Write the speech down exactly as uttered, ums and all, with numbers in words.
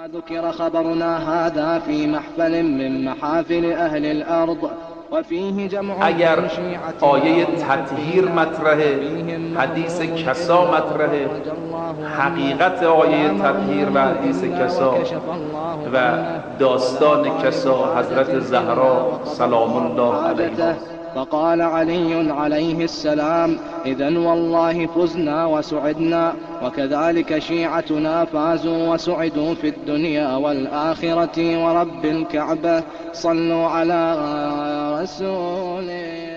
ذكر خبرنا هذا في محفل من محافل أهل الأرض وفيه جمع اگر آیه تطهیر مطرحه، حدیث کسا مطرحه، حقیقت آیه تطهیر و حدیث کسا و داستان کسا حضرت زهرا سلام الله علیها. فقال علي عليه السلام: إذن والله فزنا وسعدنا، وكذلك شيعتنا فازوا وسعدوا في الدنيا والآخرة ورب الكعبة. صلوا على رسوله.